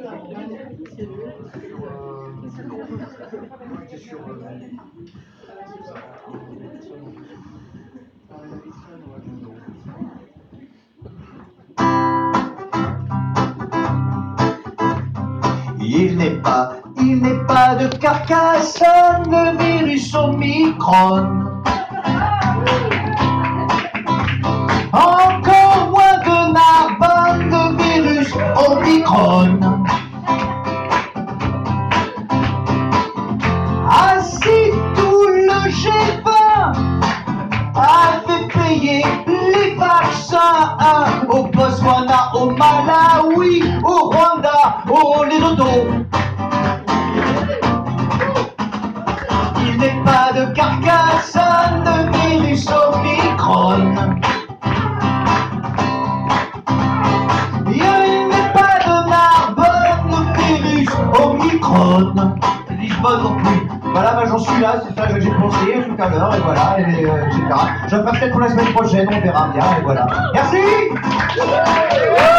Il n'est pas de Carcassonne, le virus Omicron. Encore moins de Narbonne, le virus Omicron. Ah si tout le G20 avait payé les vaccins au Botswana, au Malawi, au Rwanda, au Lesotho. Il n'est pas de Carcassonne, le virus Omicron. Il n'est pas de Narbonne, le virus Omicron. Lisbonne non plus. Voilà, bah j'en suis là, c'est ça que j'ai pensé tout à l'heure, et voilà, et, etc. Je vais faire peut-être pour la semaine prochaine, on verra bien, et voilà. Merci.